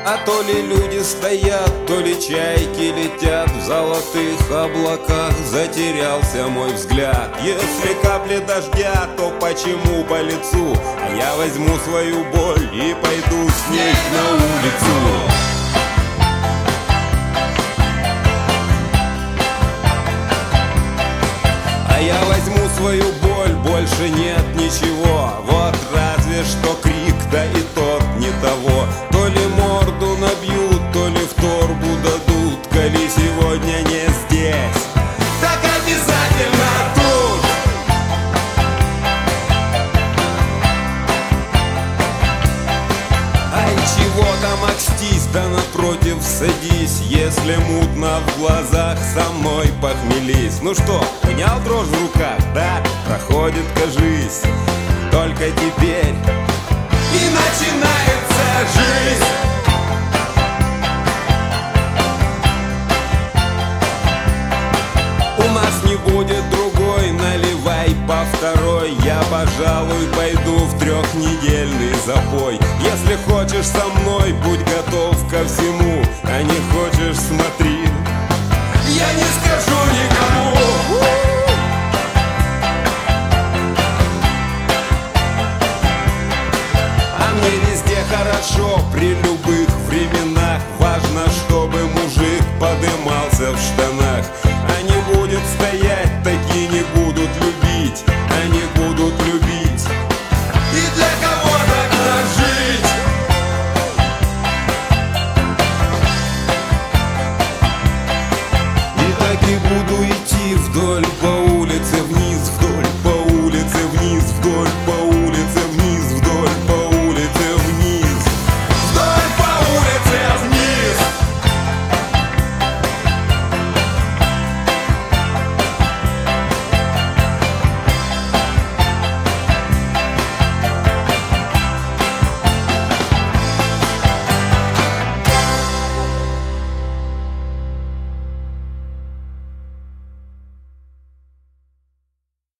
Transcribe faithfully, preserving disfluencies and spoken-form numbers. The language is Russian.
А то ли люди стоят, то ли чайки летят в золотых облаках. Затерялся мой взгляд. Если капли дождя, то почему по лицу? А я возьму свою боль и пойду с ней на улицу. А я возьму свою боль, больше нет ничего. Вот разве что крик, да и тот не того. То ли морду набьют, то ли в торбу дадут. Коли сегодня не здесь, так обязательно тут. Ай, чего там акстись, да напротив садись. Если мутно в глазах, со мной похмелись. Ну что, унял дрожь в руках, да? Проходит, кажись, только теперь и начинается жизнь. У нас не будет другой, наливай по второй. Я, пожалуй, пойду в трехнедельный запой. Если хочешь со мной, будь готов ко всему. А не хочешь, смотри, я не скажу никому. А мне везде хорошо, при любых временах. Важно, чтобы мужик подымался в штанах. А не будет стоять, такие не будут любить. Они будут любить. И для кого тогда жить? И так и буду идти вдоль по